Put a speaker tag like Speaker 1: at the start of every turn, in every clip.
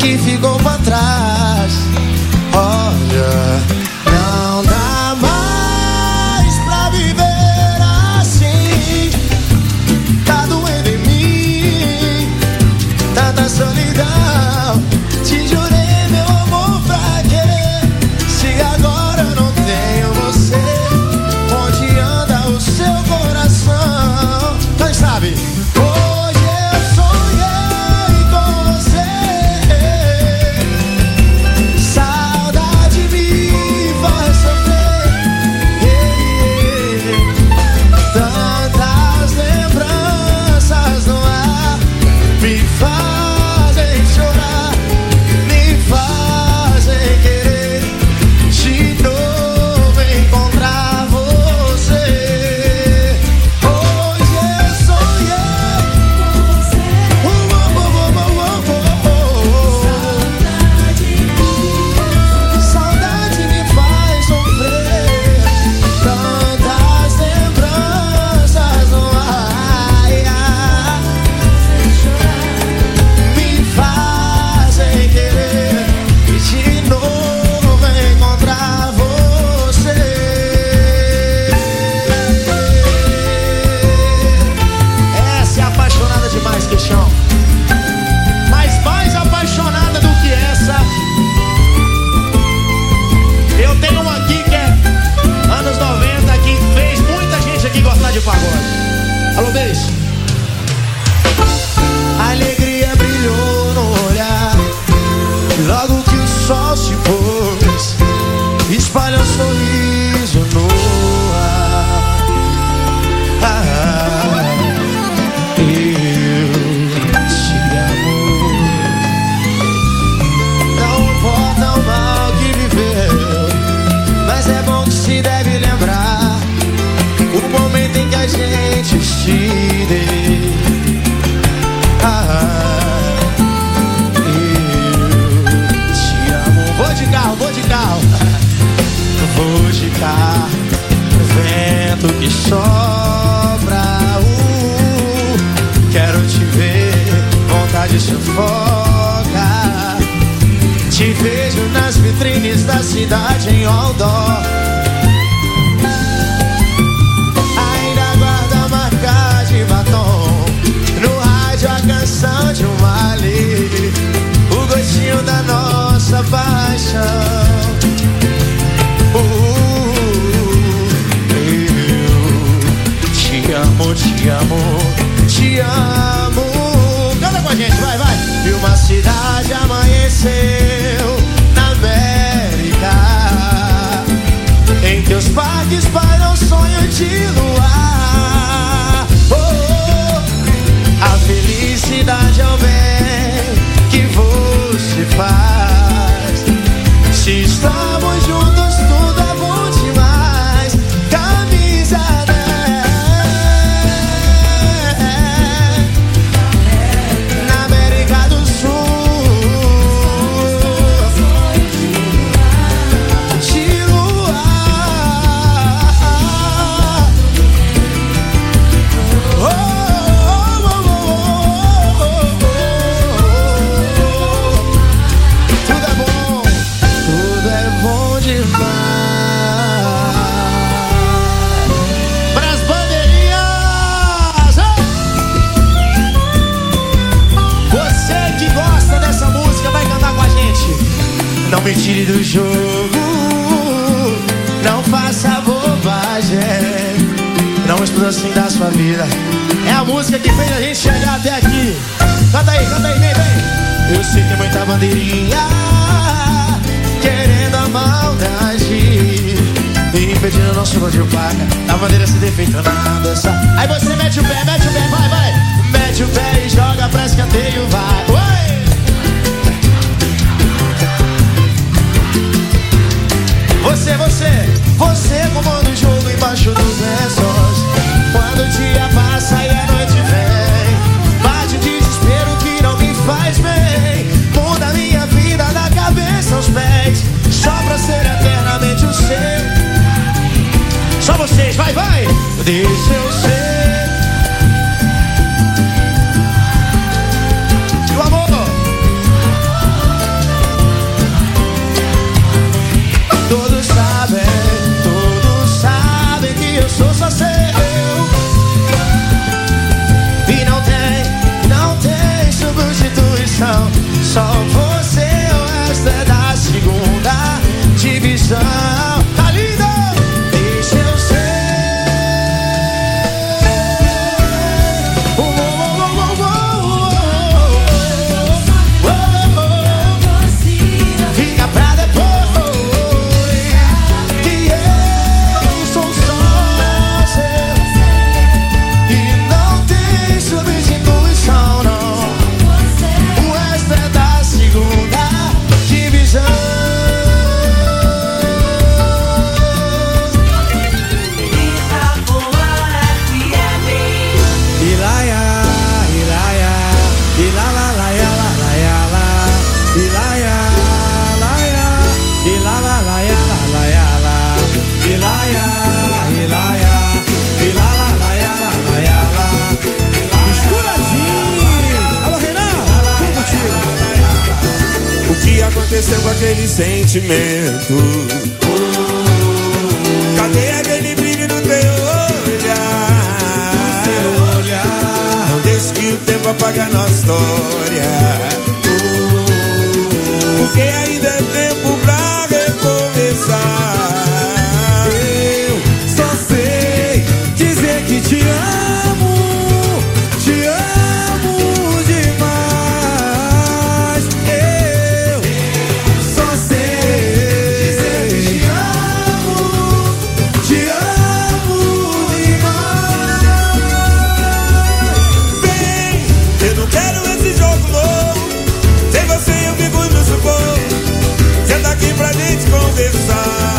Speaker 1: que ficou pra trás. Olha, não dá mais pra viver assim. Tá doendo em mim, tanta solidão. Te jurei, meu amor, pra quê? Se agora eu não tenho você, onde anda o seu coração? Quem sabe? Hoje eu sonhei com você. Saudade me faz sofrer. Tantas lembranças no ar me fazem chorar, me fazem querer de novo encontrar você. Hoje eu sonhei com você. Saudade me faz sofrer. Tantas lembranças no ar me fazem querer de novo encontrar você. Essa é apaixonada demais, queixão. Mas mais apaixonada do que essa, eu tenho uma aqui que é anos 90, que fez muita gente aqui gostar de pagode. Alô, beijo. A alegria brilhou no olhar, logo que o sol se pôs, espalha um sorriso no ar. Eu te amo. Não importa o mal que viveu, mas é bom que se deve lembrar o momento em que a gente se deu. Eu te amo. Vou de carro, vou de carro. Vou de carro no vento que sopra. Quero te ver, vontade sufoca. Te vejo nas vitrines da cidade em outdoor. Ainda guarda a marca de batom, no rádio a canção de um ali, o gostinho da nossa paixão. Eu te amo, te amo, te amo. Canta com a gente, vai, vai. E uma cidade amanheceu na América, em teus parques paira um sonho de luar. A felicidade é o bem que você faz. Se estamos juntos, tudo é bom demais. Camisa 10 na América do Sul, de luar. Oh, oh, oh, oh, oh, oh. Tudo é bom demais. Pras bandeirinhas, você que gosta dessa música vai cantar com a gente. Não me tire do jogo, não faça bobagem, não exploda assim da sua vida. É a música que fez a gente chegar até aqui. Canta aí, vem, vem. Eu sei que é muita bandeirinha querendo a maldade, impedindo o nosso gol de placa, a bandeira se defeita na dança. Aí você mete o pé, vai, vai. Mete o pé e joga pra escanteio, vai. Oi! Você comanda o jogo embaixo dos lençóis. Quando o dia passa e a noite vem, bate o desespero que não me faz bem. Muda a minha vida da cabeça aos pés, só pra ser eternamente o seu. Só vocês, vai, vai. Deixa eu ser o amor.
Speaker 2: que aconteceu com aquele sentimento? Cadê aquele brilho no teu olhar? Não deixe que o tempo apague a nossa história, porque ainda é tempo pra recomeçar.
Speaker 1: Eu só sei dizer que te amo demais. Eu só sei dizer que te amo demais.
Speaker 2: Bem, eu não quero esse jogo novo. Sem você eu fico no sufoco. Senta aqui pra gente conversar.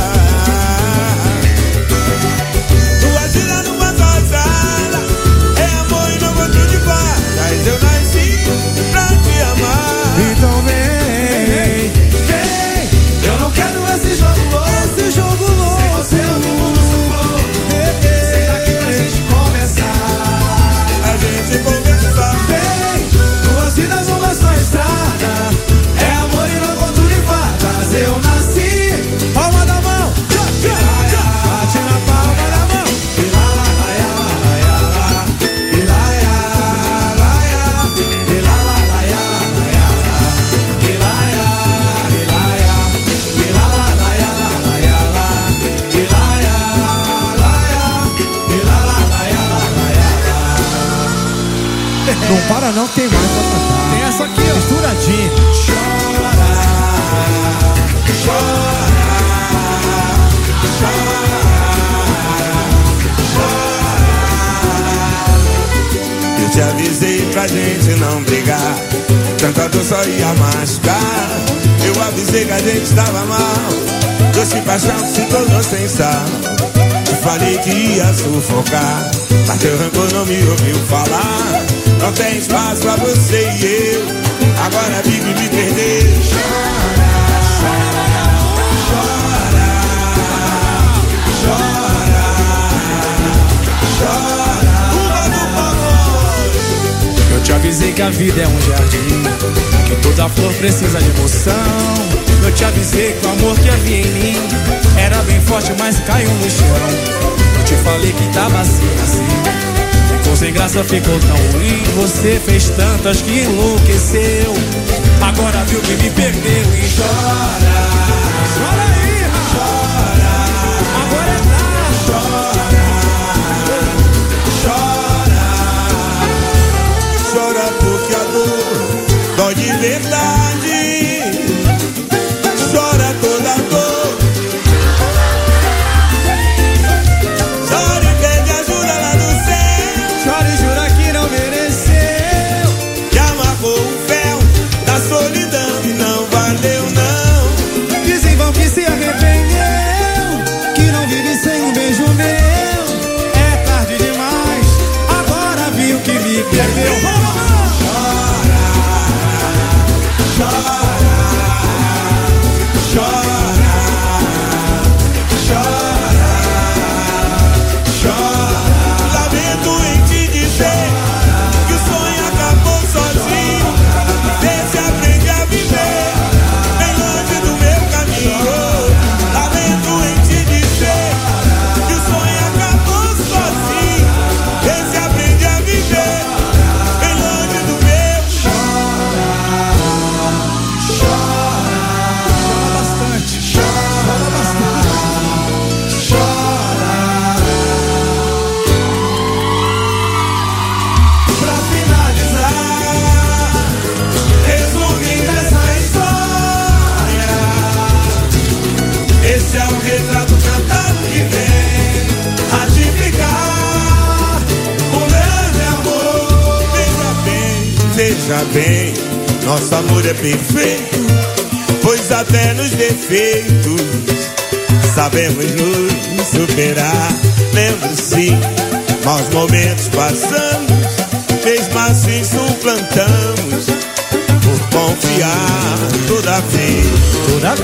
Speaker 2: Tua gira numa só sala, é amor e não gosto de fadas. Eu nasci pra te amar.
Speaker 1: Então vem, eu não quero esse jogo louco. Sem você eu fico no sufoco. Senta aqui pra gente conversar.
Speaker 2: A gente conversar.
Speaker 1: Vem, duas vidas, uma só estrada. É amor e não conto de fadas. Eu nasci. Palma da mão, bate na palma da mão. E lá, lá, lá, lá, lá, e lá, lá, lá, e lá, lá, lá, e lá, e lá, e lá, lá, lá, e lá, não para não, tem mais pra cantar. Tem essa aqui, ó. Misturadinha.
Speaker 2: Eu te avisei pra gente não brigar, tanta dor só ia machucar. Eu avisei que a gente tava mal, doce paixão que se tornou sem sal. Te falei que ia sufocar, mas teu rancor não me ouviu falar. Não tem espaço pra você e eu, agora vive me perder. Chora, chora, chora, chora.
Speaker 1: Eu te avisei que a vida é um jardim, que toda flor precisa de emoção. Eu te avisei que o amor que havia em mim era bem forte, mas caiu no chão. Eu te falei que tava assim. Ficou sem graça, ficou tão ruim. Você fez tantas que enlouqueceu. Agora viu que me perdeu e chora. Chora aí, chora. Agora é tarde.
Speaker 2: Chora, chora. Chora porque a dor dói de verdade. Chora toda a dor. Chora e pede ajuda lá do céu.
Speaker 1: Chora e jura que não mereceu.
Speaker 2: Que amarrou o véu da solidão e não valeu não.
Speaker 1: Diz em vão que se arrependeu, que não vive sem um beijo meu. É tarde demais, agora viu que me perdeu.
Speaker 2: Chora, chora, chora, chora, chora. Lamento em te dizer que o sonho acabou sozinho. Vê se aprende a viver bem longe do meu caminho. Lamento em te dizer que o sonho acabou sozinho. Vê se aprende a viver bem longe do meu.
Speaker 1: Chora bastante, chora bastante, chora. Pra finalizar, resumindo essa história,
Speaker 2: Esse é o retrato cantado que vem ratificar o grande amor. Veja bem, nosso amor é perfeito, pois até nos defeitos sabemos nos superar. Lembro sim, maus momentos passamos, mesmo assim suplantamos, por confiar toda vez.
Speaker 1: toda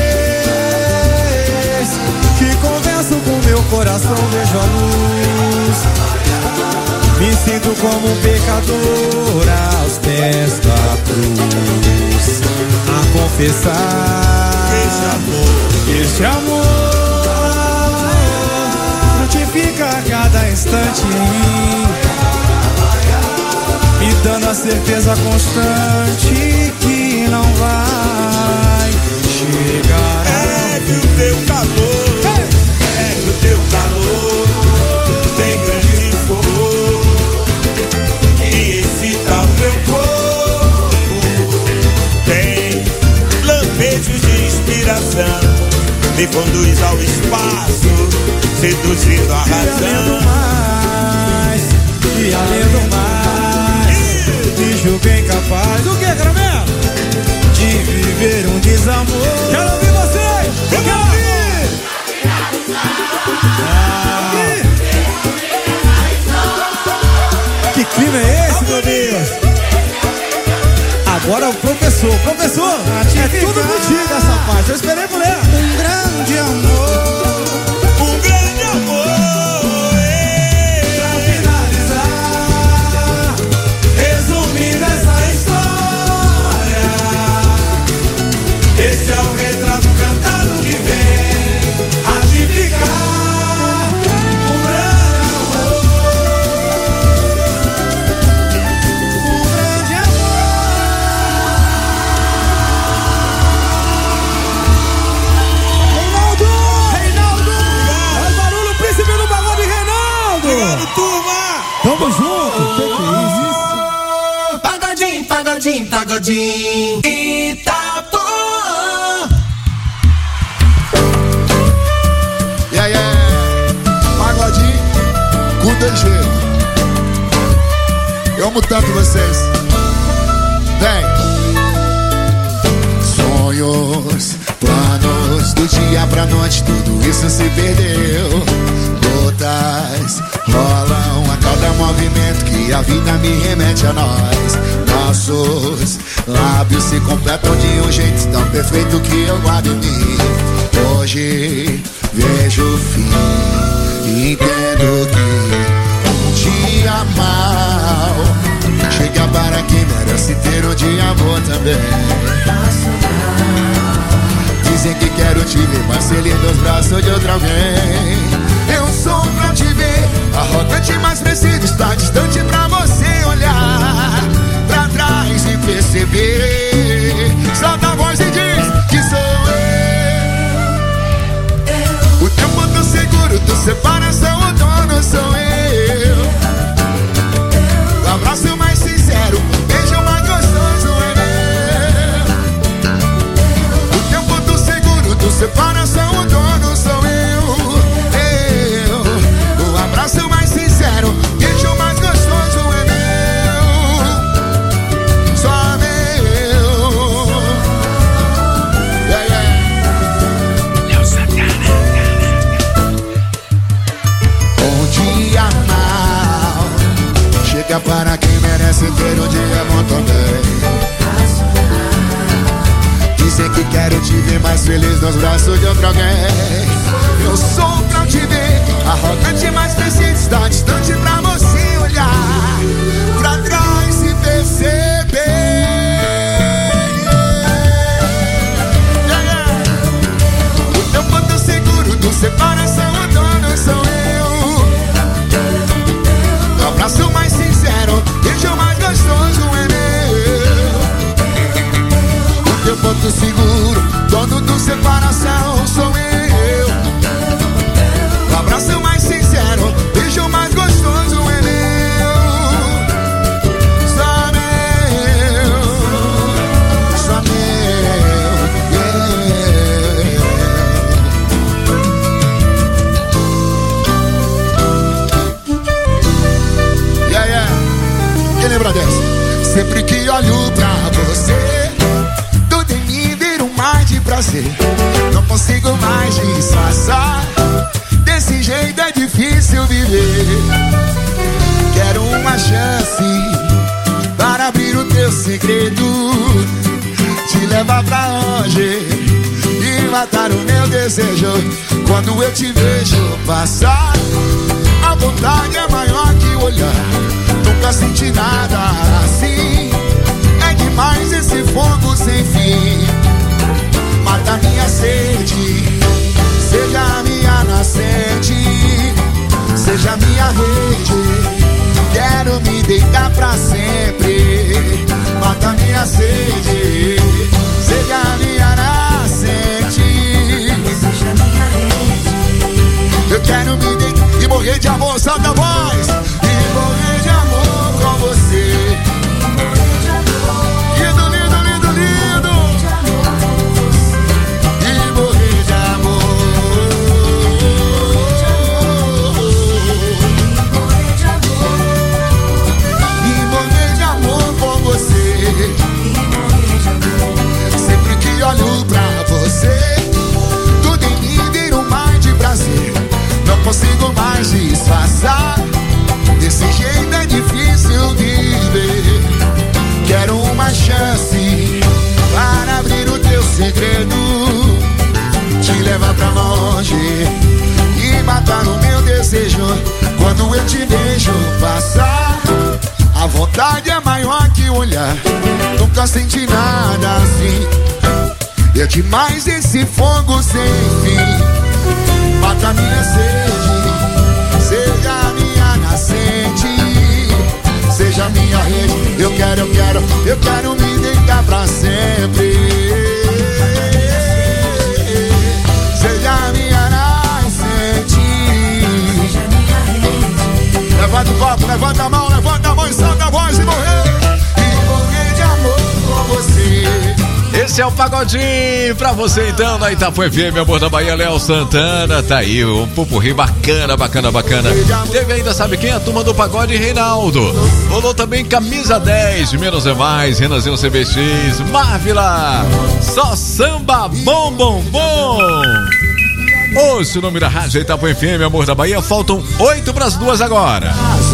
Speaker 1: vez que converso com meu coração vejo a luz. Me sinto como um pecador aos pés da cruz. A confessar esse amor frutifica a cada instante em mim, me dando a certeza constante que não vai chegar.
Speaker 2: É que o teu calor, é que o teu calor tem grande fogo que excita o meu corpo. Tem lampejos de inspiração, me conduz ao espaço, seduzindo a razão.
Speaker 1: E além do mais, bicho bem capaz. O que, Caramelo? De viver um desamor. Quero ouvir vocês! Eu quero ouvir! Que clima é esse, meu Deus? Agora o professor. Professor, é tudo contigo essa parte. Eu esperei por ela. Um grande amor.
Speaker 2: Um grande amor.
Speaker 1: Pra finalizar, resumindo essa história, esse é o retrato cantado que vem ratificar um grande amor. Um grande amor. Reinaldo! Faz barulho, príncipe do pagode, Reinaldo!
Speaker 2: Obrigado, turma!
Speaker 1: Tamo junto! Que é isso?
Speaker 3: Pagodinho, pagodinho, pagodinho, Itapuã.
Speaker 4: Pagodinho com DG. Eu amo tanto vocês. Vem. Sonhos, planos, do dia pra noite, tudo isso se perdeu. Gotas rolam a cada movimento que a vida me remete a nós. Nossos lábios se completam de um jeito tão perfeito que eu guardo em mim. Hoje vejo o fim e entendo que um dia mal chega para quem merece ter um dia bom também. Dizem que quero te ver mais feliz nos braços de outra alguém. Eu sou pra te ver, arrogante, mas preciso estar distante pra você olhar pra trás e perceber. Solta a voz e diz que sou eu. O tempo do seguro, do separação, o dono sou eu. O abraço mais sincero, beijo mais gostoso é meu. O tempo do seguro, do separação, o dono sou eu. O abraço mais sincero, beijo mais gostoso é meu. Só meu. Um dia mal chega para quem merece ter um dia bom também. Dizem que quero te ver mais feliz nos braços de outro alguém. Eu sou pra te ver, arrogante, mas preciso estar distante pra você olhar pra trás e perceber. O tempo do seguro, do separação, o dono sou eu. O abraço mais sincero, beijo mais gostoso é meu. O tempo do seguro, dono do separação sou eu. O abraço mais sincero, beijo mais gostoso é meu. Só meu, só meu, yeah. Quem lembra dessa? Sempre que olho pra você, tudo em mim vira um mar de prazer. Não consigo mais disfarçar, desse jeito é difícil viver. Quero uma chance para abrir o teu segredo, te levar pra longe e matar o meu desejo. Quando eu te vejo passar, a vontade é maior que o olhar. Nunca senti nada assim, é demais esse fogo sem fim. vontade é maior que o olhar. Nunca senti nada assim. E é demais esse fogo sem fim. Mata minha sede, seja minha nascente, seja minha rede. Eu quero me deitar pra sempre. Seja minha nascente. Levanta o copo, levanta a mão e solta a voz e morrer. E morrer de amor com você.
Speaker 5: Esse é o Pagodinho pra você então, na Itapu FM, amor da Bahia, Léo Santana, tá aí, um pupurri bacana. Teve ainda, sabe quem? A turma do Pagode, Reinaldo. Rolou também Camisa 10, de Menos é Mais, Renanzinho CBX, Marvila, só samba bom. Ouça o nome da rádio Itapu FM, amor da Bahia, faltam 1:08 agora.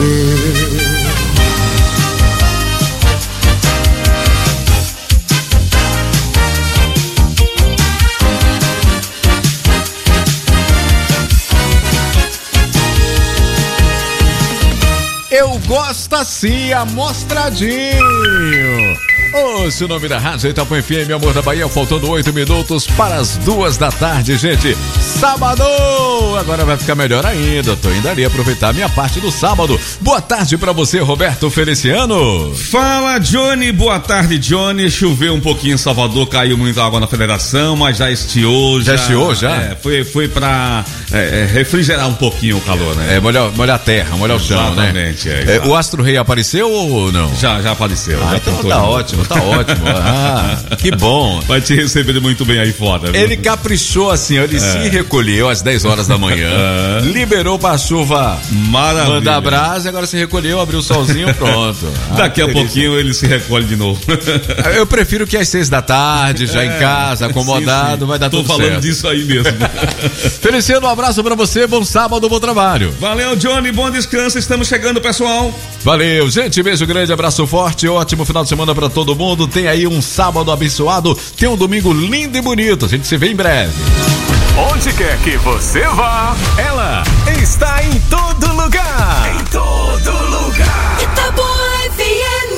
Speaker 5: Eu gosto assim, amostradinho. Ouça o nome da rádio Itapu FM, amor da Bahia, faltando 8 minutos para as 2:00, gente. Sábado! Agora vai ficar melhor ainda, tô indo ali aproveitar a minha parte do sábado. Boa tarde pra você, Roberto Feliciano.
Speaker 6: Fala, Johnny, boa tarde, Johnny. Choveu um pouquinho em Salvador, caiu muita água na Federação, mas já estiou.
Speaker 5: Já estiou, já?
Speaker 6: É, foi pra refrigerar um pouquinho o calor, né?
Speaker 5: É, molhar a terra, molhar o chão, né?
Speaker 6: Exatamente.
Speaker 5: O Astro Rei apareceu ou não?
Speaker 6: Já apareceu.
Speaker 5: Já então tá ótimo. Ah, que bom.
Speaker 6: Vai te receber muito bem aí fora. Viu?
Speaker 5: Ele caprichou assim, ele se recolheu às 10h da manhã, liberou pra chuva mandar brasa, agora se recolheu, abriu o solzinho, pronto.
Speaker 6: Daqui a pouquinho ele se recolhe de novo.
Speaker 5: Eu prefiro que às 6h, já em casa, acomodado, sim. Vai dar tudo certo.
Speaker 6: Tô falando disso aí mesmo.
Speaker 5: Feliciano, um abraço pra você, bom sábado, bom trabalho.
Speaker 6: Valeu, Johnny, bom descanso, estamos chegando, pessoal.
Speaker 5: Valeu, gente, beijo grande, abraço forte, ótimo final de semana pra todo mundo. Tem aí um sábado abençoado, tem um domingo lindo e bonito. A gente se vê em breve.
Speaker 7: Onde quer que você vá, ela está em todo lugar. Em todo lugar.
Speaker 3: Itapu FM.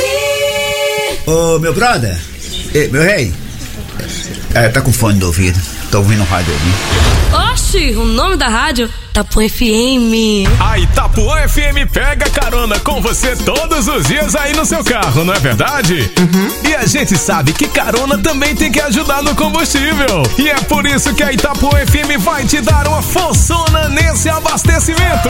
Speaker 8: Ô, meu brother, meu rei, tá com fone do ouvido, tô ouvindo o rádio ali.
Speaker 9: Oxi, o nome da rádio? Itapu FM.
Speaker 7: A Itapuã FM pega carona com você todos os dias aí no seu carro, não é verdade? Uhum. E a gente sabe que carona também tem que ajudar no combustível. E é por isso que a Itapuã FM vai te dar uma forçona nesse abastecimento.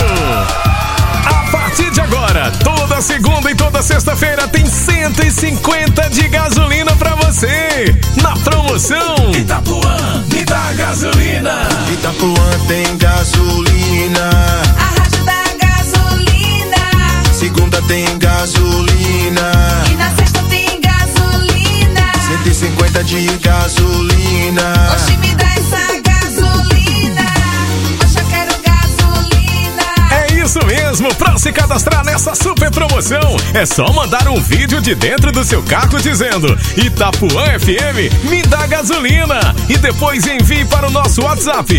Speaker 7: A partir de agora, toda segunda e toda sexta-feira tem 150 de gasolina pra você. Na promoção
Speaker 3: Itapuã, me dá gasolina.
Speaker 1: Itapuã tem gasolina.
Speaker 3: A rádio da gasolina.
Speaker 1: Segunda tem gasolina.
Speaker 3: E na sexta tem gasolina.
Speaker 1: 150 de gasolina.
Speaker 3: Oxi, me dá essa gasolina. Oxe, eu quero gasolina.
Speaker 7: É isso mesmo, pra se cadastrar nessa super promoção, é só mandar um vídeo de dentro do seu carro dizendo Itapuã FM, me dá gasolina. E depois envie para o nosso WhatsApp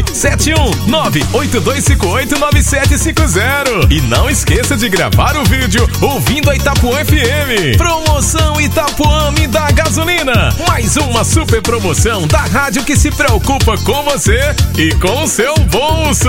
Speaker 7: 71982589750. E não esqueça de gravar o vídeo ouvindo a Itapuã FM. Promoção Itapuã, me dá gasolina. Mais uma super promoção da rádio que se preocupa com você e com o seu bolso.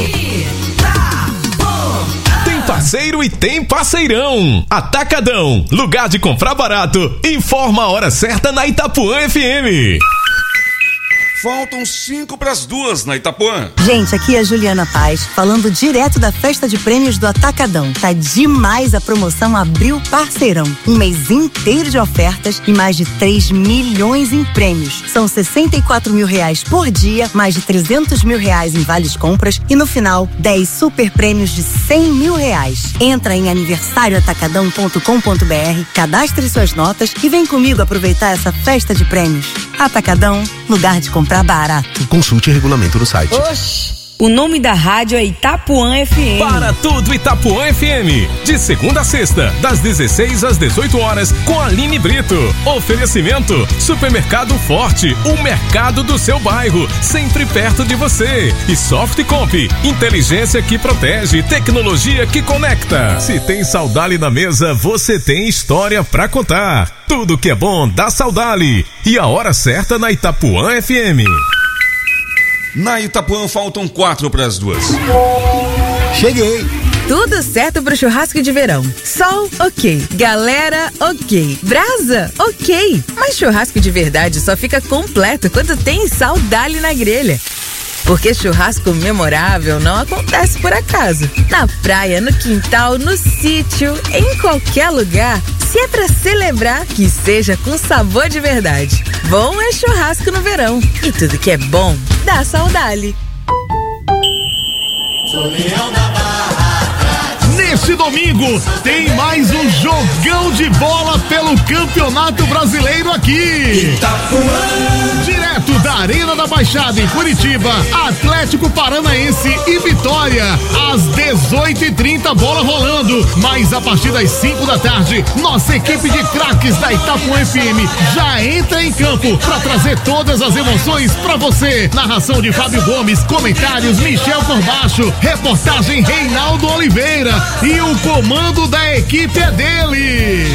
Speaker 7: Tem parceiro e tem parceirão. Atacadão, lugar de comprar barato. Informa a hora certa na Itapuã FM.
Speaker 6: Faltam 1:05 na Itapuã.
Speaker 10: Gente, aqui é a Juliana Paz, falando direto da festa de prêmios do Atacadão. Tá demais a promoção Abril Parceirão. Um mês inteiro de ofertas e mais de 3 milhões em prêmios. São 64 mil reais por dia, mais de 300 mil reais em vales compras e no final, 10 super prêmios de 100 mil reais. Entra em aniversarioatacadão.com.br, cadastre suas notas e vem comigo aproveitar essa festa de prêmios. Atacadão, lugar de comprar barato.
Speaker 11: Consulte o regulamento no site.
Speaker 10: Oxi!
Speaker 11: O nome da rádio é Itapuã FM.
Speaker 7: Para tudo Itapuã FM. De segunda a sexta, das 16 às 18 horas, com Aline Brito. Oferecimento: Supermercado Forte, o mercado do seu bairro, sempre perto de você. E Softcomp, inteligência que protege, tecnologia que conecta. Se tem Saudali na mesa, você tem história pra contar. Tudo que é bom dá Saudali. E a hora certa na Itapuã FM.
Speaker 6: Na Itapuã faltam 4 para as 2.
Speaker 4: Cheguei.
Speaker 11: Tudo certo pro churrasco de verão. Sol, ok. Galera, ok. Brasa, ok. Mas churrasco de verdade só fica completo quando tem Saudali na grelha. Porque churrasco memorável não acontece por acaso. Na praia, no quintal, no sítio, em qualquer lugar. Se é pra celebrar, que seja com sabor de verdade. Bom é churrasco no verão. E tudo que é bom, dá Saudali.
Speaker 12: Neste domingo tem mais um jogão de bola pelo Campeonato Brasileiro aqui. Direto da Arena da Baixada em Curitiba, Atlético Paranaense e Vitória. Às 18h30, bola rolando. Mas a partir das 5 da tarde, nossa equipe de craques da Itapuã FM já entra em campo para trazer todas as emoções para você. Narração de Fábio Gomes, comentários Michel Corbacho, reportagem Reinaldo Oliveira. E o comando da equipe é dele.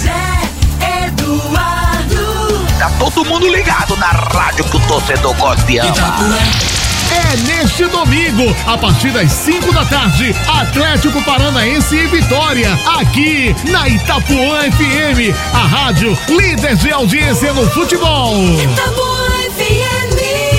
Speaker 3: José Eduardo.
Speaker 13: Tá todo mundo ligado na rádio que o torcedor gosta e ama.
Speaker 12: É neste domingo, a partir das 5 da tarde, Atlético Paranaense e Vitória, aqui na Itapuã FM, a rádio líder de audiência no futebol.
Speaker 3: Itapuã FM.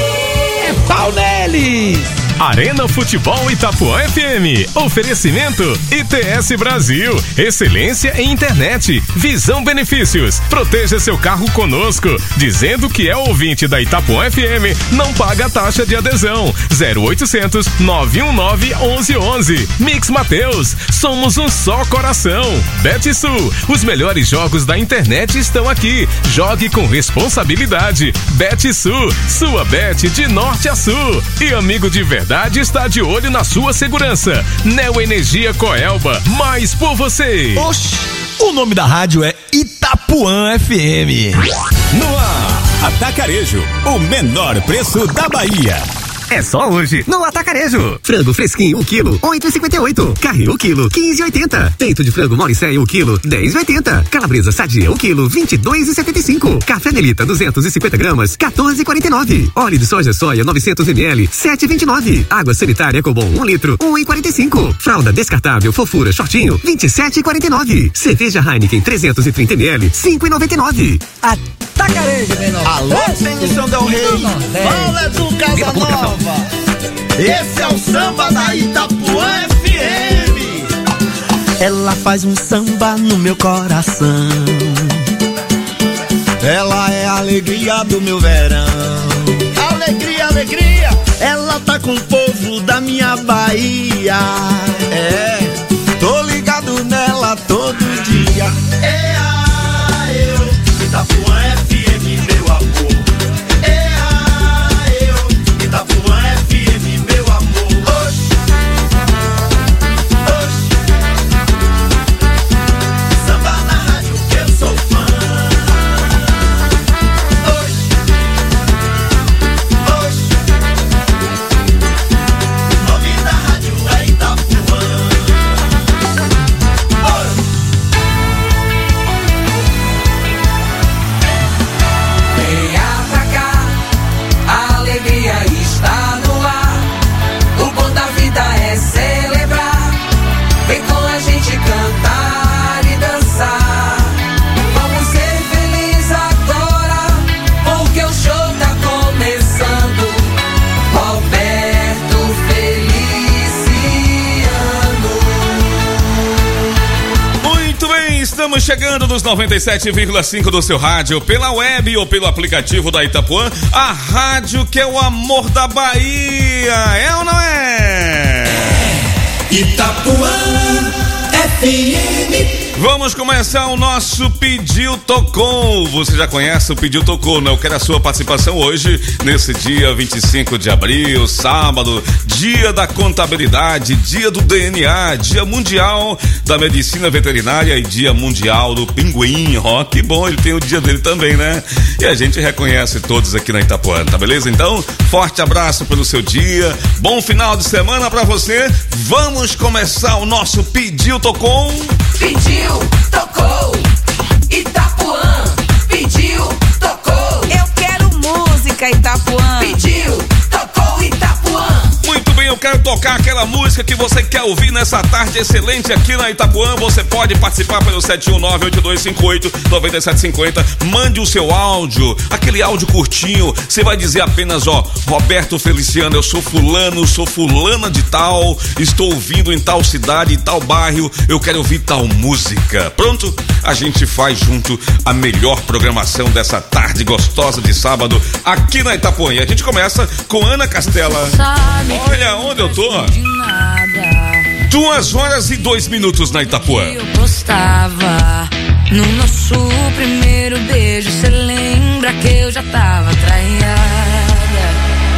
Speaker 13: É pau neles.
Speaker 7: Arena Futebol Itapuã FM. Oferecimento ITS Brasil. Excelência em internet. Visão Benefícios. Proteja seu carro conosco. Dizendo que é ouvinte da Itapuã FM, não paga a taxa de adesão. 0800 919 1111. Mix Mateus. Somos um só coração. BetSul. Os melhores jogos da internet estão aqui. Jogue com responsabilidade. BetSul. Sua bet de norte a sul. E amigo de verdade está de olho na sua segurança. Neo Energia Coelba, mais por você.
Speaker 14: Oxi, o nome da rádio é Itapuã FM.
Speaker 15: No ar, Atacarejo, o menor preço da Bahia.
Speaker 16: É só hoje, no Atacarejo. Frango fresquinho, 1 quilo, 8,58. Carne, 1 quilo, 15,80. Peito de frango Mauricéia, 1 quilo, 10,80. Calabresa sadia, 1 quilo, 22,75. Café Nelita, 250 gramas, 14,49. Óleo de soja 900 ml, 7,29. Água sanitária Ecobon, 1 litro, 1,45. Fralda descartável Fofura Shortinho, 27,49. Cerveja Heineken, 330 ml, 5,99.
Speaker 4: Atacarejo, menor.
Speaker 1: Alô, Benção Del Rey. Fala do Casa Nova. Esse é o samba da Itapuã FM. Ela faz um samba no meu coração. Ela é a alegria do meu verão. Alegria, alegria. Ela tá com o povo da minha Bahia. É, tô ligado nela todo dia. Itapuã FM, meu amor. Itapuã FM, meu amor. Oxi, oxi. Samba na rádio que eu sou fã. Oxi, oxi. O nome da rádio é Itapuã.
Speaker 3: Venha pra cá, a alegria está no ar. O bom da vida é celebrar. Vem com a gente cantar e dançar. Vamos ser felizes agora, porque o show tá começando. Roberto Feliciano.
Speaker 6: Muito bem, estamos chegando nos 97,5 do seu rádio, pela web ou pelo aplicativo da Itapuã, a rádio que é o amor da Bahia, é ou não é?
Speaker 3: Itapuã FM.
Speaker 6: Vamos começar o nosso Pediu Tocou. Você já conhece o Pediu Tocou, né? Eu quero a sua participação hoje, nesse dia 25 de abril, sábado, dia da contabilidade, dia do DNA, dia mundial da medicina veterinária e dia mundial do pinguim. Ó, que bom, ele tem o dia dele também, né? E a gente reconhece todos aqui na Itapuã, tá beleza? Então, forte abraço pelo seu dia, bom final de semana pra você. Vamos começar o nosso Pediu Tocou.
Speaker 3: Pediu, tocou, Itapuã. Pediu, tocou.
Speaker 11: Eu quero música, Itapuã.
Speaker 3: Pediu, tocou, Itapuã.
Speaker 6: Muito bem, eu quero tocar aquela música que você quer ouvir nessa tarde excelente aqui na Itapuã. Você pode participar pelo 719-8258-9750. Mande o seu áudio, aquele áudio curtinho. Você vai dizer apenas, ó, Roberto Feliciano, eu sou fulano, sou fulana de tal, estou ouvindo em tal cidade, em tal bairro, eu quero ouvir tal música. Pronto? A gente faz junto a melhor programação dessa tarde gostosa de sábado aqui na Itapuã. E a gente começa com Ana Castela. Olha onde eu tô. 2h02 na Itapuã.
Speaker 9: Eu postava no nosso primeiro beijo. Cê lembra que eu já tava traiada?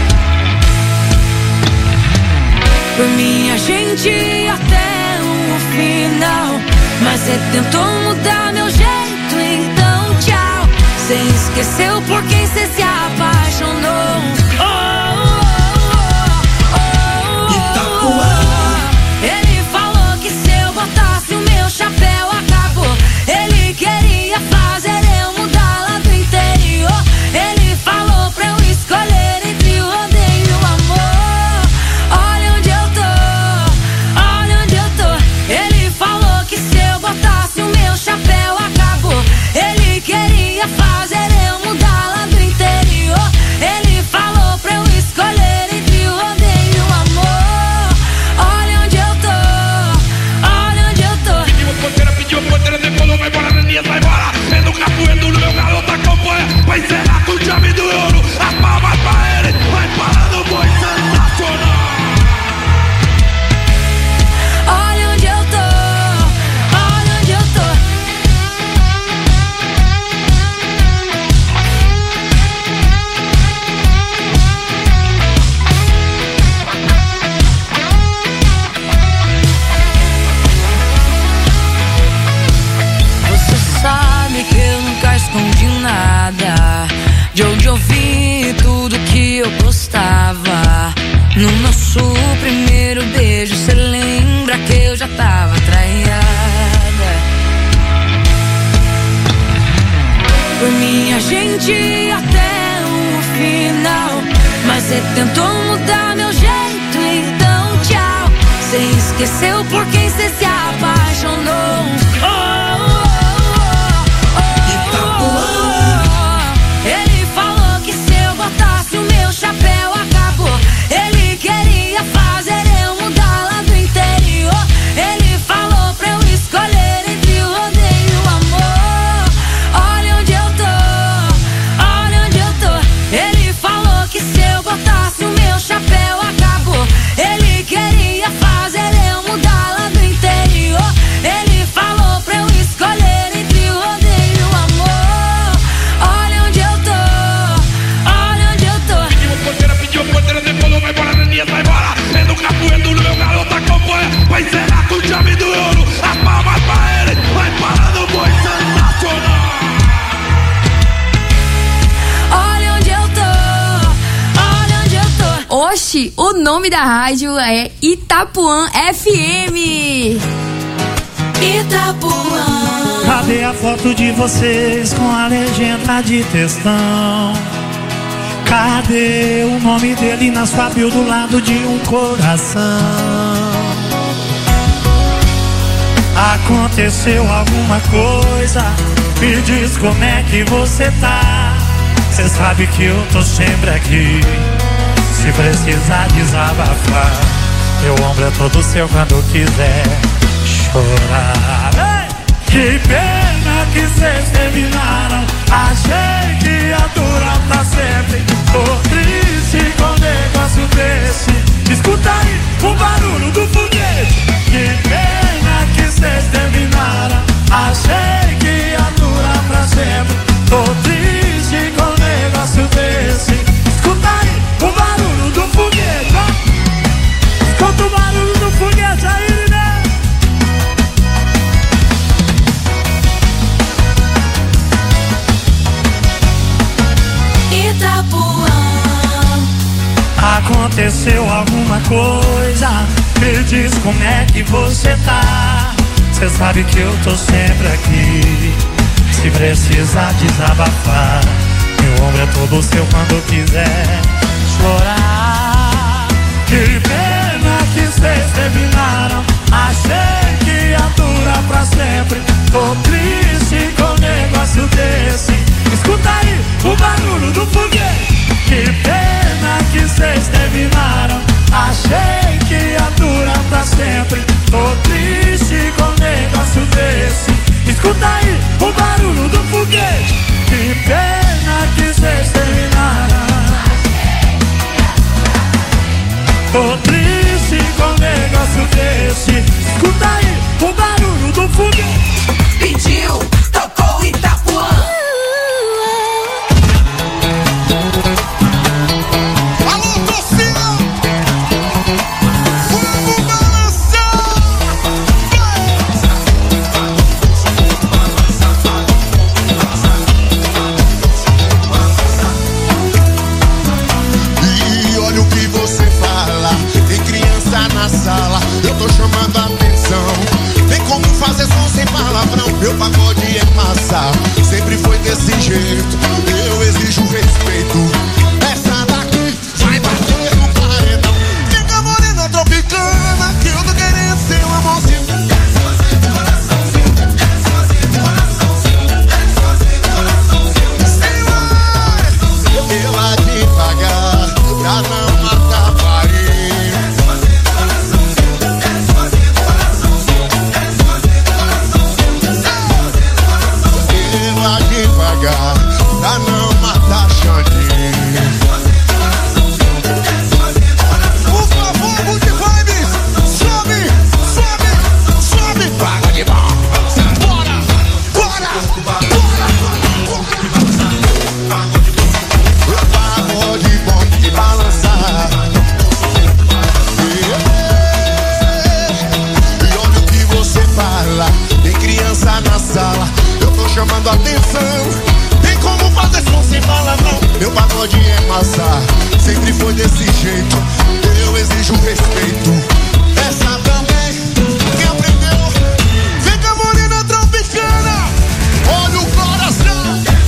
Speaker 9: Por mim a gente ia até o final, mas cê tentou mudar meu jeito, então tchau. Cê esqueceu por quem cê se apaixonou. Ele falou que se eu botasse o meu chapéu acabou. Ele queria fazer eu mudar lá do interior. Ele falou pra eu escolher entre o rodeio e o amor. Olha onde eu tô, olha onde eu tô. Ele falou que se eu botasse o meu chapéu acabou. Ele queria fazer eu mudar lá do interior. Ele falou pra eu escolher entre o rodeio e o amor. Olha onde eu tô, olha onde eu tô.
Speaker 17: Pediu porteira, decolou, vai embora, Neninha, vai embora. É no capoeiro, no meu garoto acompanha. Vai encerrar com o chave do ouro. As palmas pra ele, vai parar no boi sensacional.
Speaker 9: Olha onde eu tô, olha onde eu tô. Você sabe que eu nunca escondi nada, de onde eu vim, tudo que eu gostava. No nosso primeiro beijo, cê lembra que eu já tava traiada? Por mim a gente ia até o final, mas cê tentou mudar meu jeito, então tchau. Cê esqueceu por quem cê se apaixonou. Ele falou que se eu botasse o meu chapéu acabou. Ele queria fazer eu mudar lá do interior. Ele falou pra eu escolher entre o rodeio e o amor. Olha onde eu tô, olha onde eu tô. Ele falou que se eu botasse o meu chapéu acabou. Ele queria fazer eu mudar lá do interior. Ele falou pra eu escolher entre o rodeio e o amor. Olha onde eu tô, olha onde eu tô.
Speaker 17: Pediu porteira, decolou, vai embora, Neninha, vai embora. É no capoeiro, no meu garoto acompanha. Vai encerrar com o chave do ouro. As palmas pra ele, vai parar no boi sensacional.
Speaker 9: Olha onde eu tô, olha onde eu tô. Oxi, o nome da rádio é Itapuã FM. Itapuã.
Speaker 18: Cadê a foto de vocês com a legenda de textão? Cadê o nome dele na sua bio do lado de um coração? Aconteceu alguma coisa? Me diz como é que você tá. Cê sabe que eu tô sempre aqui, se precisar desabafar. Meu ombro é todo seu quando quiser chorar. Ei! Que pena que cês terminaram. Achei que ia durar pra sempre. Tô triste com um negócio desse. Escuta aí o barulho do foguete. Que pena que cês terminaram.
Speaker 9: Itapuã.
Speaker 18: Aconteceu alguma coisa? Me diz como é que você tá. Cê sabe que eu tô sempre aqui. Se precisar desabafar, meu ombro é todo seu quando quiser chorar. Que pena que vocês terminaram. Achei que ia durar pra sempre. Tô triste com um negócio desse. Escuta aí o barulho do foguete. Que pena que vocês terminaram. Achei que ia durar pra sempre. Tô triste com um negócio desse. Escuta aí o barulho do foguete. Que pena que vocês terminaram. Tô triste com um negócio desse. Escuta aí o barulho do foguete.
Speaker 3: Pediu, tocou Itapuã.
Speaker 17: Alô, torcida! Vamos balançar!
Speaker 4: E olha o que você fala. Tem criança na sala, eu tô chamando a atenção. Tem como fazer som sem palavrão. Meu pagode é massa, sempre foi desse jeito. Eu exijo respeito. Essa daqui vai bater no paredão. Fica morena tropicana, que eu tô querendo ser uma mocinha. Ela devagar, pra não matar farinha. Ela devagar, pra não matar Xandinha. Por favor, good vibes. Sobe, sobe, sobe. Paga de bom. Bora, bora, bora. Pagode bom de balançar. E olha o que você fala. Tem criança na sala, eu tô chamando a atenção. Tem como fazer som sem palavrão. Meu pagode é massa, sempre foi desse jeito. Eu exijo respeito. Essa também, quem aprendeu? Fica morena tropicana. Olha o coração.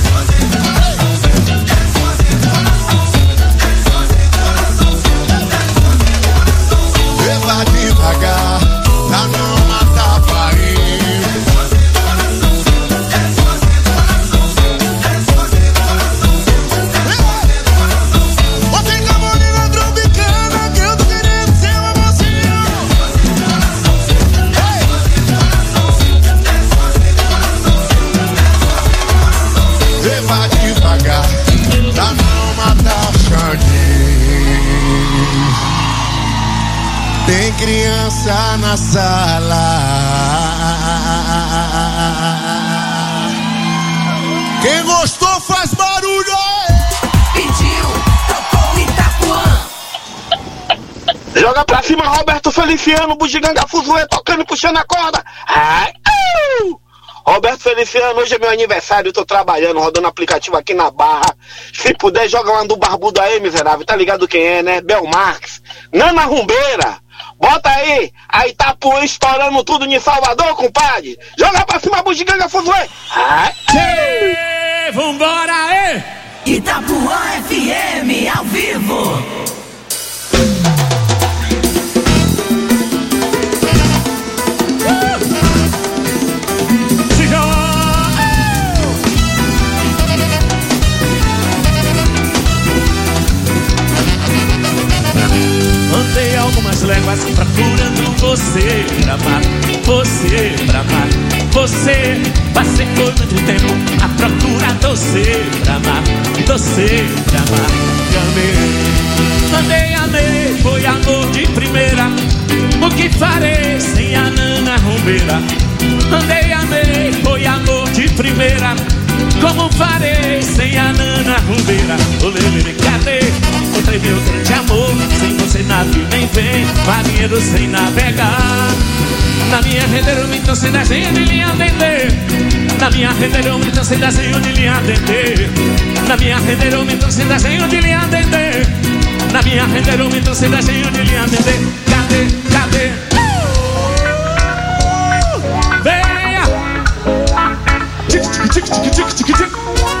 Speaker 4: Ela devagar, pra não matar farinha. Ô, fica morena tropicana, que eu tô querendo ser uma mocinha. Ela devagar, pra não matar Xandinha. Tem criança na sala. Quem gostou faz barulho aí.
Speaker 3: Pediu, tocou Itapuã.
Speaker 13: Joga pra cima, Roberto Feliciano, Bugiganga Fuzuê, tocando e puxando a corda. Ai, Roberto Feliciano, hoje é meu aniversário, tô trabalhando, rodando aplicativo aqui na Barra. Se puder, joga lá no Barbudo aí, miserável, tá ligado quem é, né? Bel Marques, Nana Rumbeira. Bota aí, a Itapuã estourando tudo em Salvador, compadre. Joga pra cima, Bugiganga Fuzuê. Ai,
Speaker 18: vambora aí!
Speaker 3: Itapuã FM ao vivo.
Speaker 18: Andei algumas léguas procurando você pra amar, você pra amar, você. Passei por muito tempo à procura de você pra amar, você pra amar. Te amei, andei, amei, foi amor de primeira. O que farei sem a Nana Rumbeira? Andei, amei, foi amor de primeira. Como farei sem a Nana Rumbeira? Olê, cadê? Encontrei meu grande amor. Sem você navio nem vem, marinheiro sem navegar. Na minha rede eu me torci da gente em linha vender. Na minha rede eu me sem desenho de linha dendê. Na minha rede eu me sem desenho de linha dendê. Na minha rede eu me sem desenho de linha dendê. Cadê, cadê? Venha! Tic, tic, tic, tic, tic, tic, tic.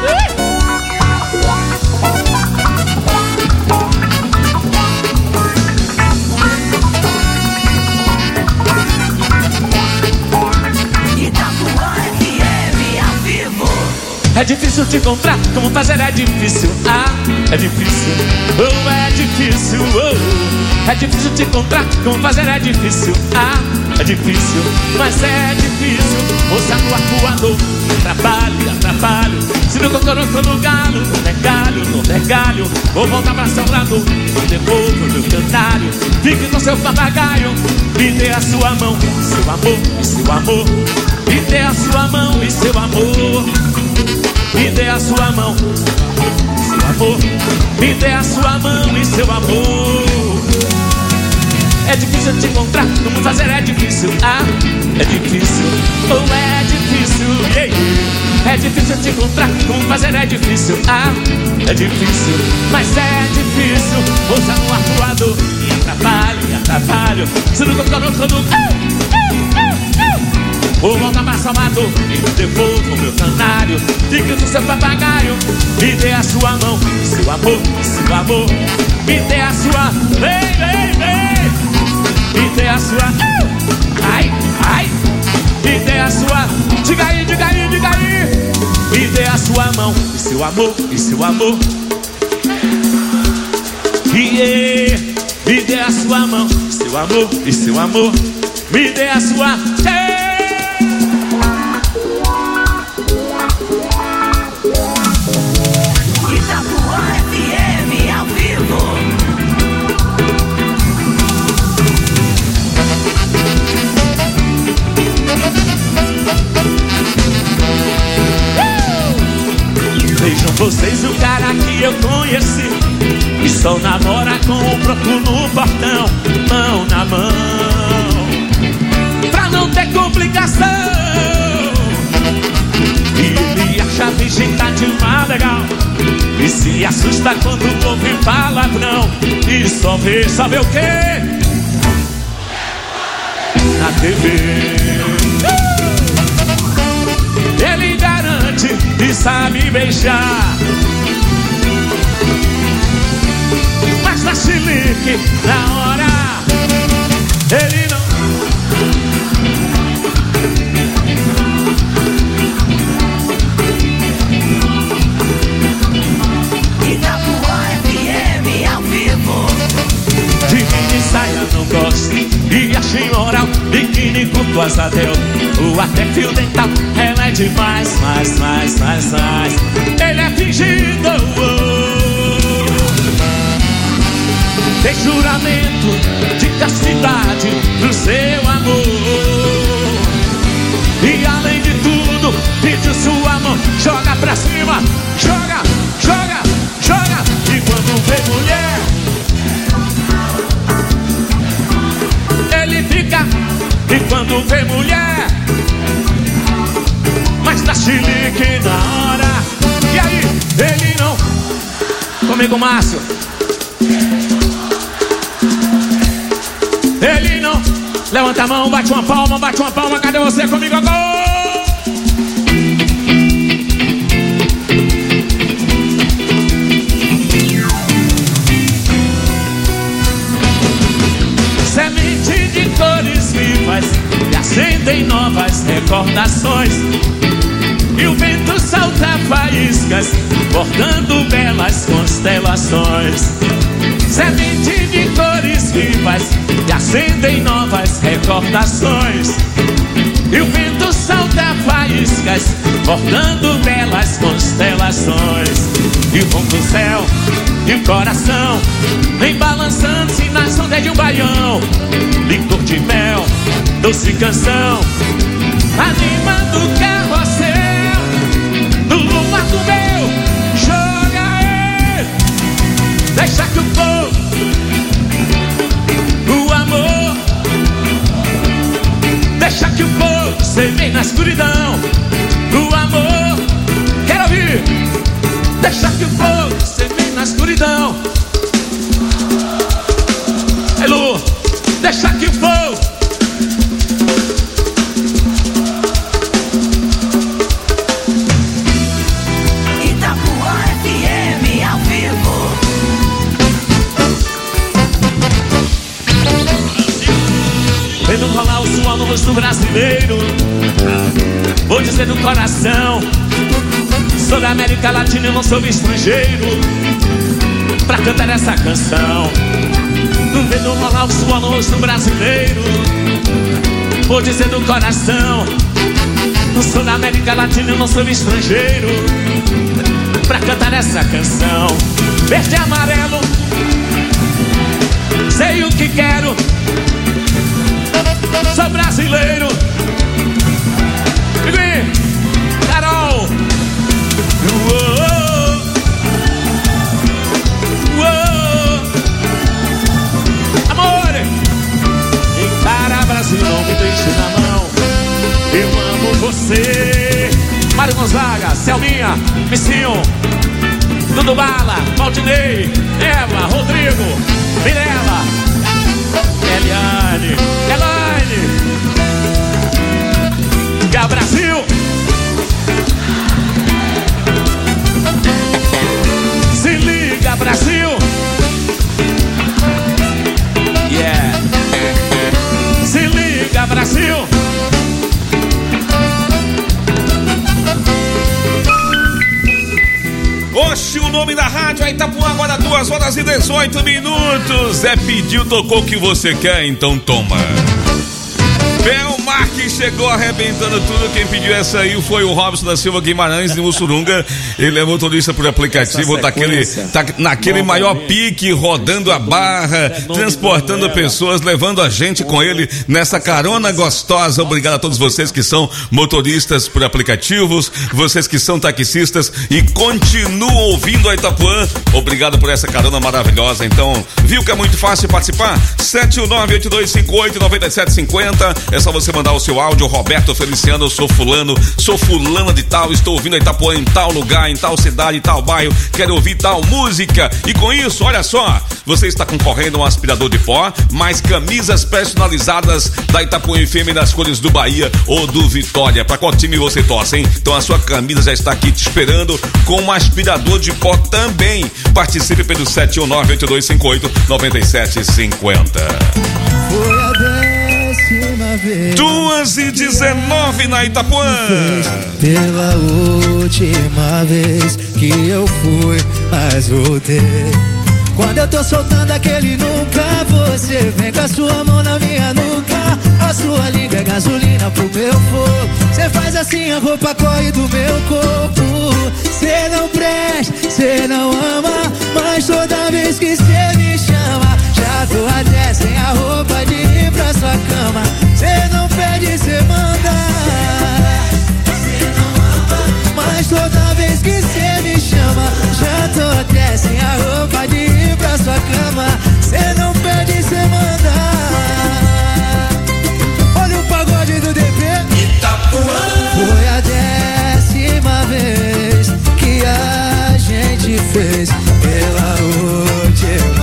Speaker 18: É difícil te encontrar, como fazer é difícil. Ah, é difícil, oh, é difícil, oh. É difícil te encontrar, como fazer é difícil. Ah, é difícil, mas é difícil. Moça no arcoador, atrapalho, atrapalho. Se não cocorocou no galo, não é galho, não é galho. Vou voltar pra São Brado, devolvo meu canário. Fique com seu papagaio, me dê a sua mão, seu amor e seu amor. Me dê a sua mão e seu amor. Me dê a sua mão, seu amor. Me dê a sua mão e seu amor. É difícil te encontrar, como fazer é difícil. Ah, é difícil, oh, é difícil, yeah, yeah. É difícil te encontrar, como fazer é difícil. Ah, é difícil, mas é difícil. Ouça no arcoador e atrapalho, atrapalho. Se não tocou no vou voltar pra Salvador e devolvo meu canário. Fique no seu papagaio, me dê a sua mão, seu amor, seu amor. Me dê a sua, vem, vem, vem. Me dê a sua, ai, ai. Me dê a sua, diga aí, diga aí, diga aí. Me dê a sua mão, e seu amor, e seu amor. Yeah. Me dê a sua mão, seu amor, e seu amor. Me dê a sua, vejam vocês o cara que eu conheci, e só namora com o broco no portão, mão na mão, pra não ter complicação. E ele acha virgem tá de uma legal, e se assusta quando ouve palavrão, e só vê, sabe o quê? Na TV. Ele garante e sabe beijar, mas na chilique, na hora, ele não.
Speaker 3: Itapuã FM ao vivo.
Speaker 18: De mini saia não gosto, e acho imoral, biquíni curto asadel, ou até fio dental. Ela é demais, mais, mais, mais, mais. Ele é fingido, tem juramento de castidade pro seu amor. E além de tudo, pediu sua mão. Joga pra cima, joga, joga, joga. E quando vê mulher, ele fica. E quando vê mulher, mas dá chilique na hora. E aí, ele não. Comigo, Márcio. Ele não. Levanta a mão, bate uma palma. Cadê você comigo agora? Semente de cores vivas e acendem novas recordações. E o vento salta faíscas, bordando belas constelações. Semente de cores vivas e acendem novas recordações. E o vento salta faíscas, bordando belas constelações. E o vão pro céu, e o coração vem balançando, sinais são de um baião. Licor de mel, doce canção, animando o carrossel. No luar do meu, joga ele. Deixa que o povo, o amor, deixa que o povo semeie na escuridão.
Speaker 17: O amor, quero ouvir. Deixa que o fogo semeie na escuridão. Ei, Lu, deixa que o fogo.
Speaker 3: Itapuã FM ao vivo.
Speaker 17: Vendo rolar o suor no rosto brasileiro. Vou dizer do coração, sou da América Latina e não sou estrangeiro pra cantar essa canção. Vendo rolar o suor no rosto brasileiro. Vou dizer do coração, sou da América Latina e não sou estrangeiro pra cantar essa canção. Verde e amarelo, sei o que quero. Sou brasileiro. Miguel, Carol. Uou, uou. Amor, encara Brasil, não me deixe na mão. Eu amo você. Mário Gonzaga, Selminha, Missinho, Dudu Bala, Valdinei, Eva, Rodrigo, Mirella, Eliane, Elaine. E Brasil. Se liga, Brasil. Yeah. Se liga, Brasil.
Speaker 6: Oxe, o nome da rádio é Itapuã, agora 2h18. É pediu, tocou o que você quer, então toma. Belmar que chegou arrebentando tudo. Quem pediu essa aí foi o Robson da Silva Guimarães de Mussurunga. Ele é motorista por aplicativo, tá naquele maior pique, rodando a barra, transportando pessoas, levando a gente com ele nessa carona gostosa. Obrigado a todos vocês que são motoristas por aplicativos, vocês que são taxistas e continuam ouvindo a Itapuã. Obrigado por essa carona maravilhosa. Então, viu que é muito fácil participar? 71982589750. É só você mandar o seu áudio. Roberto Feliciano, eu sou fulano de tal, estou ouvindo a Itapuã em tal lugar, em tal cidade, em tal bairro, quero ouvir tal música. E com isso, olha só, você está concorrendo a um aspirador de pó, mais camisas personalizadas da Itapuã FM nas cores do Bahia ou do Vitória. Para qual time você torce, hein? Então a sua camisa já está aqui te esperando com um aspirador de pó também. Participe pelo 71982589750.
Speaker 1: Foi a
Speaker 6: 2h19 na Itapuã.
Speaker 1: Pela última vez que eu fui, mas voltei. Quando eu tô soltando aquele nunca, você vem com a sua mão na minha nuca. A sua língua é gasolina pro meu fogo. Cê faz assim, a roupa corre do meu corpo. Cê não presta, cê não ama, mas toda vez que cê me chama, já tô até sem a roupa de ir pra sua cama. Cê não pede, cê manda. Cê não ama, mas toda vez que cê me chama, já tô até sem a roupa de ir pra sua cama. Cê não pede, cê manda. Olha o pagode do DP. Itapuã. Foi a 10ª vez que a gente fez pela última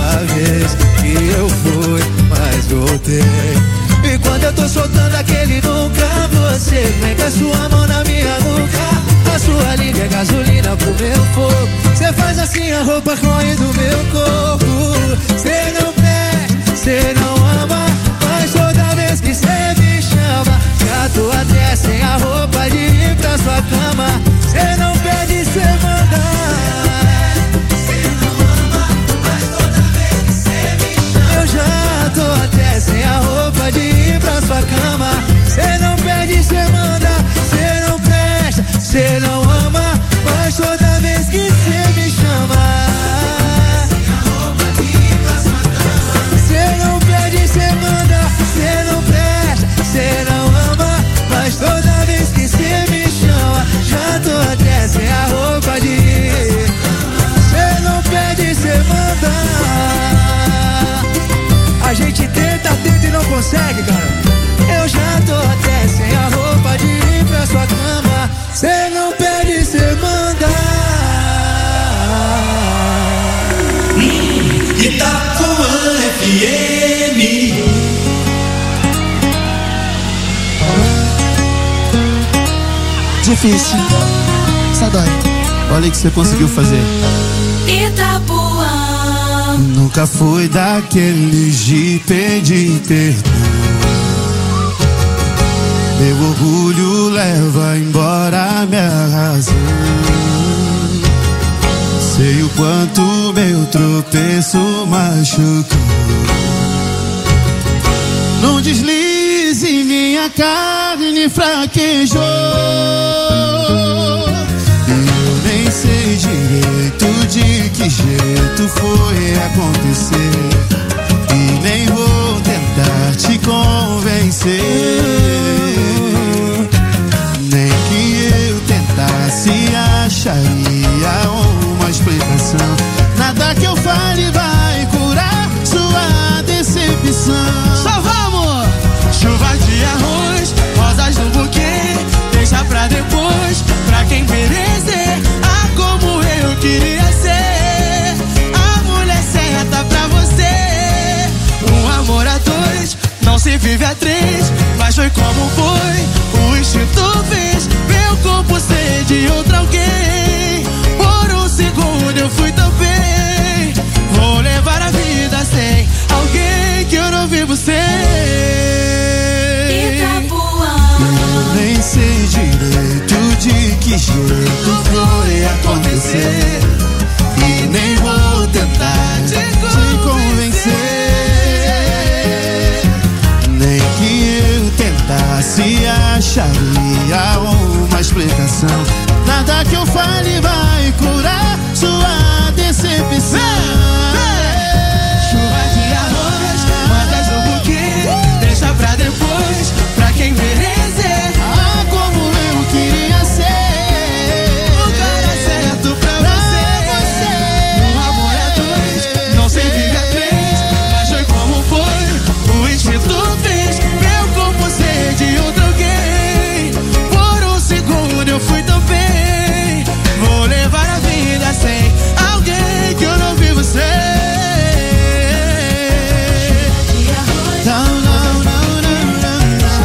Speaker 3: Itapuã FM.
Speaker 1: Difícil, só dói. Olha o que você conseguiu fazer.
Speaker 9: Itapuã.
Speaker 1: Nunca fui daqueles de pedir perdão. Meu orgulho leva embora minha razão. Sei o quanto meu tropeço machucou. Num deslize minha carne fraquejou. Eu nem sei direito de que jeito foi acontecer. E nem vou tentar te convencer. Nem que eu tentasse acharia uma explicação. Nada que eu fale vai curar sua decepção.
Speaker 3: Só vamos! Chuva de arroz, rosas no buquê, deixa pra depois, pra quem merecer. Ah, como eu queria ser a mulher certa pra você. Um amor a dois, não se vive a três, mas foi como foi, o instinto fez meu corpo ser de outro alguém. Por um segundo eu fui tão bem, vou levar a vida sem alguém que eu não vivo sem.
Speaker 1: Eu nem sei direito de que jeito foi acontecer. E nem vou tentar te convencer. Nem que eu tentasse acharia uma explicação. Nada que eu fale vai curar sua decepção.
Speaker 3: Chuva de arroz, mandas no buquê, deixa pra depois, pra quem merecer.
Speaker 1: Ah, como eu queria ser
Speaker 3: o cara certo pra você. Um amor a dois, não se vive a três, mas foi como foi, o instinto fez meu corpo ser de outro alguém. Por um segundo eu fui tão bem, vou levar a vida sem alguém que eu não vivo sem.
Speaker 1: Não, não, não, não,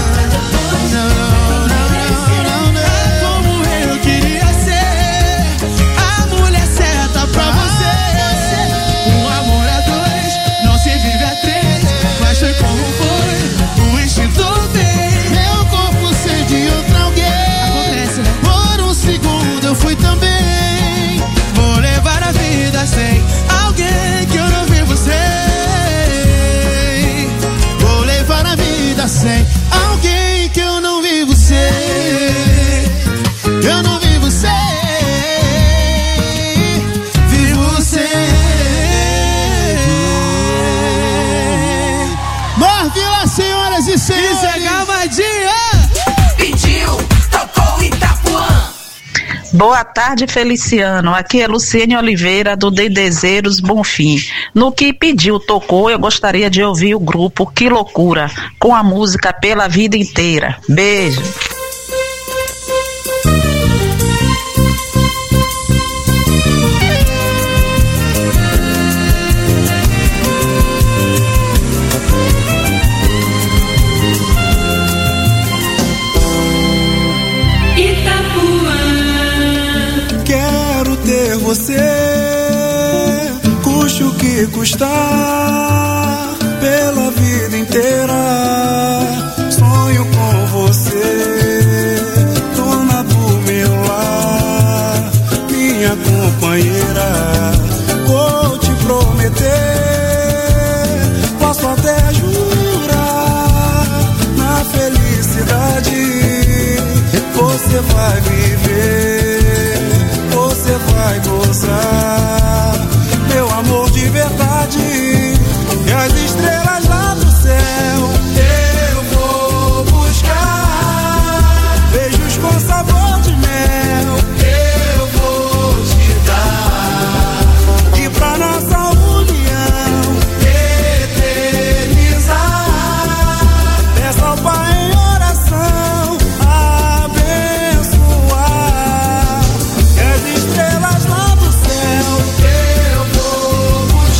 Speaker 3: é como eu queria ser a mulher certa pra você. Um amor a dois, não se vive a três, mas foi como foi, o instinto fez
Speaker 1: meu corpo ser de outro alguém.
Speaker 3: Acontece, né?
Speaker 1: Por um segundo eu fui também,
Speaker 3: vou levar a vida sem alguém que eu não vivo sem.
Speaker 1: vou levar a vida sem alguém que eu não vivo sem. Eu não vivo sem. Vivo sem. Marvila, senhoras e senhores.
Speaker 3: Isso é Gavadinha.
Speaker 9: Pediu, tocou Itapuã.
Speaker 19: Boa tarde, Feliciano. Aqui é Luciene Oliveira, do Dedezeiros Bonfim. No que pediu, tocou, eu gostaria de ouvir o grupo Que Loucura, com a música Pela Vida Inteira. Beijo.
Speaker 3: Quero ter você, custe o que custar, pela vida inteira. Sonho com você, dona do meu lar, minha companheira. Vou te prometer, posso até jurar, na felicidade você vai viver, você vai gozar, meu amor de verdade. E as estrelas lá do céu eu vou buscar, beijos com sabor de mel eu vou te dar, e pra nossa união eternizar, peça ao Pai em oração abençoar, e as estrelas lá do céu eu vou buscar.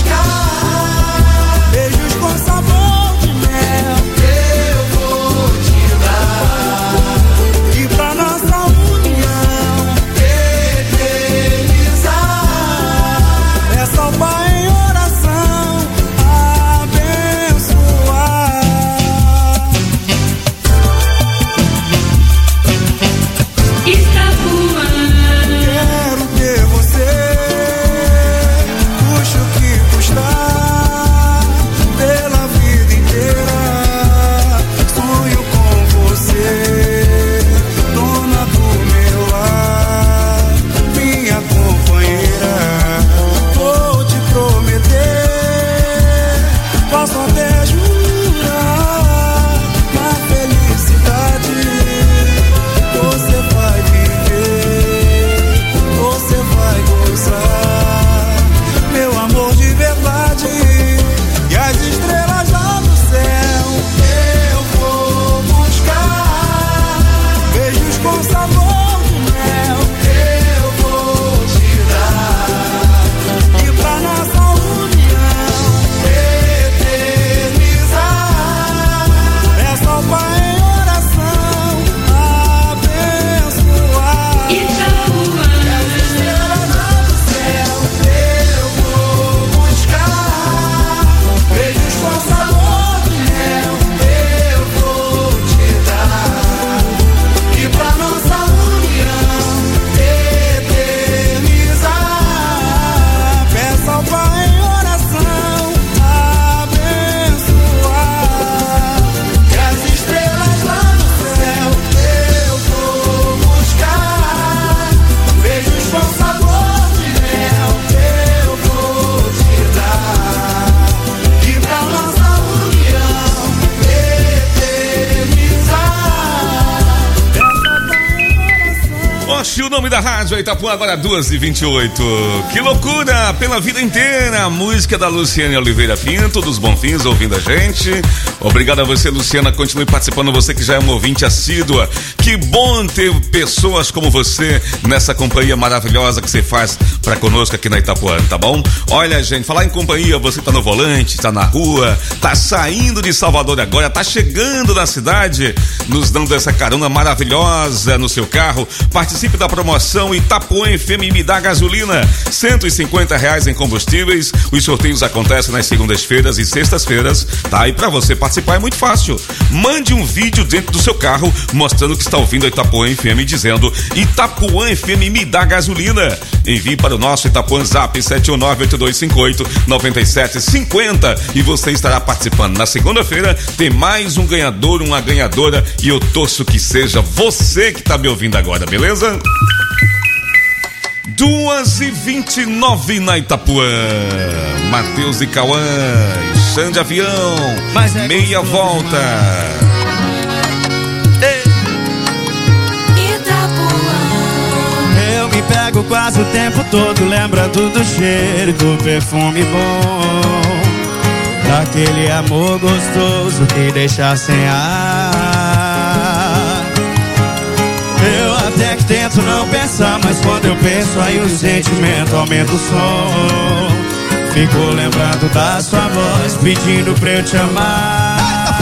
Speaker 6: nome da rádio Itapuã, agora 2h28. Que loucura, pela vida inteira. A música da Luciane Oliveira Pinto, dos Bonfins, ouvindo a gente. Obrigado a você, Luciana. Continue participando, você que já é uma ouvinte assídua. Que bom ter pessoas como você nessa companhia maravilhosa que você faz pra conosco aqui na Itapuã, tá bom? Olha, gente, falar em companhia, você tá no volante, tá na rua, tá saindo de Salvador agora, tá chegando na cidade, nos dando essa carona maravilhosa no seu carro. Participe da promoção Itapuã FM Me Dá Gasolina, R$150 em combustíveis. Os sorteios acontecem nas segundas-feiras e sextas-feiras, tá? E pra você participar é muito fácil. Mande um vídeo dentro do seu carro mostrando que está ouvindo a Itapuã FM, dizendo Itapuã FM Me Dá Gasolina. Envie para o nosso Itapuã Zap 71982589750 e você estará participando. Na segunda-feira tem mais um ganhador, uma ganhadora, e eu torço que seja você que está me ouvindo agora, beleza? 2h29 na Itapuã. Matheus e Cauã, chão de avião, meia volta.
Speaker 18: Eu me pego quase o tempo todo lembrando do cheiro do perfume bom, daquele amor gostoso que deixa sem ar. Eu até que tento não pensar, mas quando eu penso aí o sentimento aumenta o som. Fico lembrando da sua voz pedindo pra eu te amar.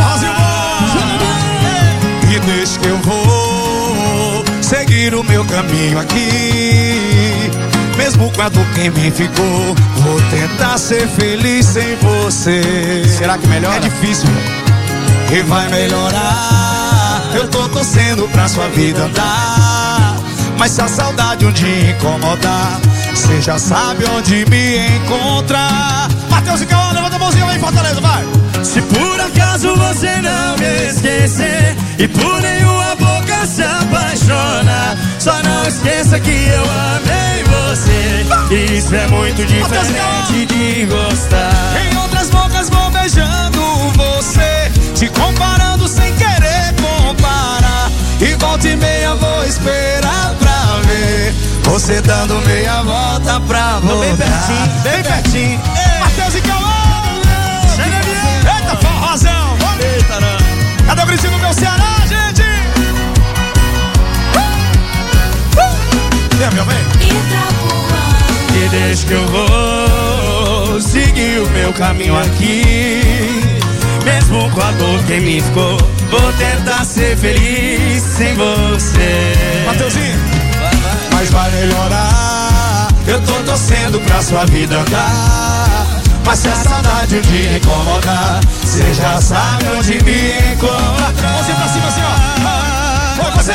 Speaker 18: E deixa que eu vou seguir o meu caminho aqui, mesmo quando quem me ficou. Vou tentar ser feliz sem você. Será que melhora? É difícil, e vai melhorar. Eu tô torcendo pra sua vida andar, mas se a saudade um dia incomodar, você já sabe onde me encontrar. Matheus e Cauã, levanta a mãozinha lá em Fortaleza, vai! Se por acaso você não me esquecer e por nenhuma boca se apaixonar, só não esqueça que eu amei você. Isso é muito diferente de gostar. Em outras bocas vou beijando você, te comparando sem querer comparar. E volta e meia vou esperar pra ver você dando meia volta pra voltar. Bem pertinho, bem pertinho. Matheus e Cauã, chega ali. Eita, forrozão. Eita, não. Cadê o gritinho do meu Ceará, gente? Meu bem. E deixa que eu vou seguir o meu caminho aqui, mesmo com a dor que me ficou. Vou tentar ser feliz sem você. Mateuzinho, mas vai melhorar. Eu tô torcendo pra sua vida andar, mas se a saudade um dia incomodar, você já sabe onde me encontrar. Mãozinha pra cima assim, ó. Vai você.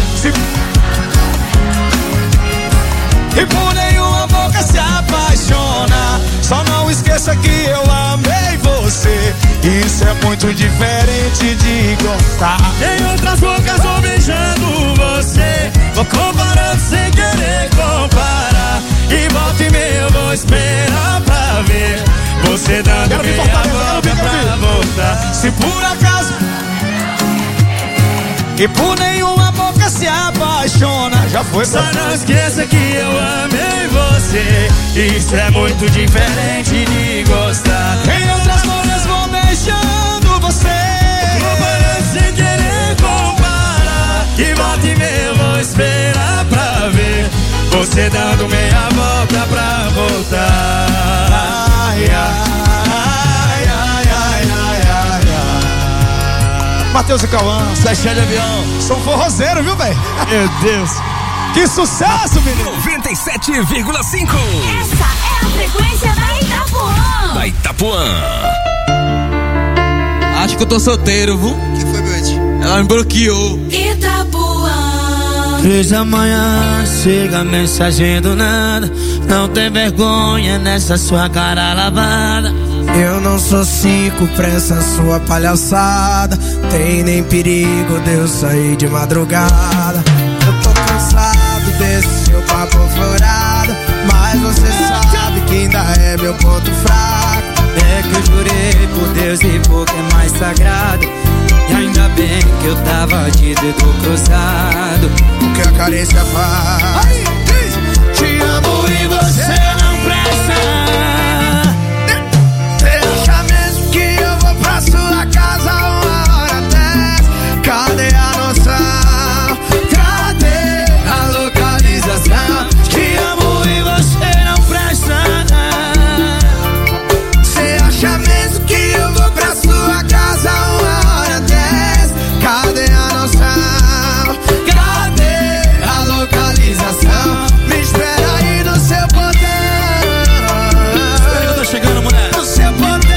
Speaker 18: E por nenhuma boca se apaixona, só não esqueça que eu amei você. Isso é muito diferente de gostar. Em outras bocas vou beijando você, vou comparando sem querer comparar. E volta e meia eu vou esperar pra ver você dando meia volta pra voltar. Se por acaso e por nenhuma boca se apaixona, já foi. Só não esqueça que eu amei você. Isso é muito diferente de gostar. Em outras bocas vou beijando você, comparando sem querer comparar. E volta e meia eu vou esperar pra ver você dando meia volta pra voltar. Ai, ai, ai, ai, ai, ai, ai. Matheus e Cauã, Seixão de avião. Sou forrozeiro, viu, velho? Meu Deus. Que sucesso, menino.
Speaker 15: 97,5.
Speaker 9: Essa é a frequência da Itapuã.
Speaker 15: Da Itapuã.
Speaker 20: Acho que eu tô solteiro, viu?
Speaker 8: Que foi, Bete?
Speaker 20: Ela me bloqueou.
Speaker 9: Itapuã.
Speaker 18: 3 da manhã, chega mensagem do nada. Não tem vergonha nessa sua cara lavada.
Speaker 1: Eu não sou 5 pra essa sua palhaçada. Tem nem perigo de eu sair de madrugada. Eu tô cansado desse seu papo furado, mas você sabe que ainda é meu ponto fraco.
Speaker 18: É que eu jurei por Deus e por que é mais sagrado. E
Speaker 20: Ainda bem que eu tava de dedo cruzado.
Speaker 4: O que a carência faz